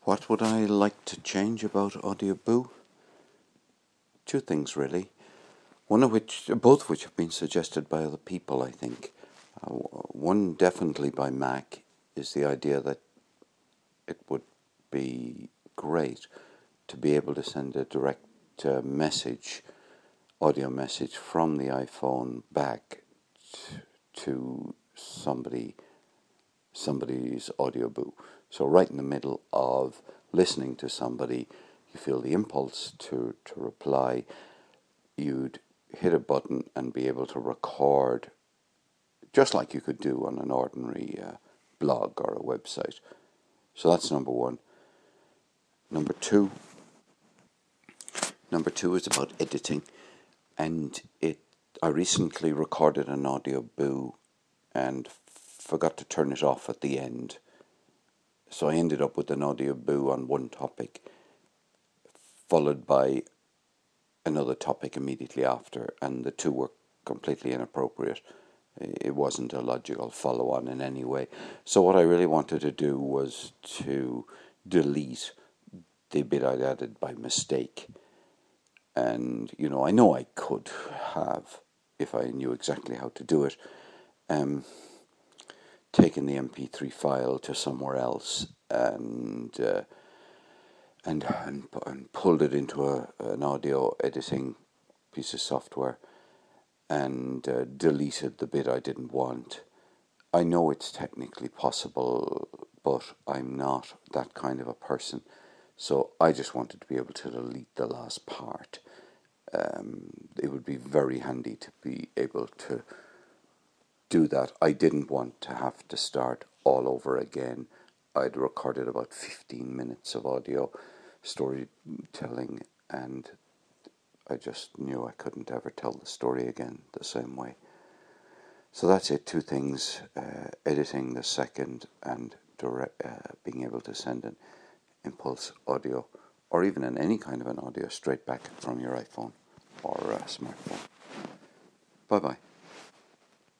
What would I like to change about Audioboo? Two things really. Both of which have been suggested by other people, I think. One definitely by Mac is the idea that it would be great to be able to send a direct audio message from the iPhone back to somebody's Audioboo. So right in the middle of listening to somebody, you feel the impulse to reply, you'd hit a button and be able to record, just like you could do on an ordinary blog or a website. So that's number one. Number two is about editing, and I recently recorded an Audioboo and forgot to turn it off at the end. So I ended up with an Audioboo on one topic, followed by another topic immediately after, and the two were completely inappropriate. It wasn't a logical follow-on in any way. So what I really wanted to do was to delete the bit I'd added by mistake. And, I know I could have, if I knew exactly how to do it, taken the MP3 file to somewhere else and pulled it into an audio editing piece of software and deleted the bit I didn't want. I know it's technically possible, but I'm not that kind of a person. So I just wanted to be able to delete the last part. It would be very handy to be able to do that. I didn't want to have to start all over again. I'd recorded about 15 minutes of audio storytelling, and I just knew I couldn't ever tell the story again the same way. So that's it, two things, editing the second and being able to send an impulse audio or even any kind of an audio straight back from your iPhone or smartphone. Bye-bye.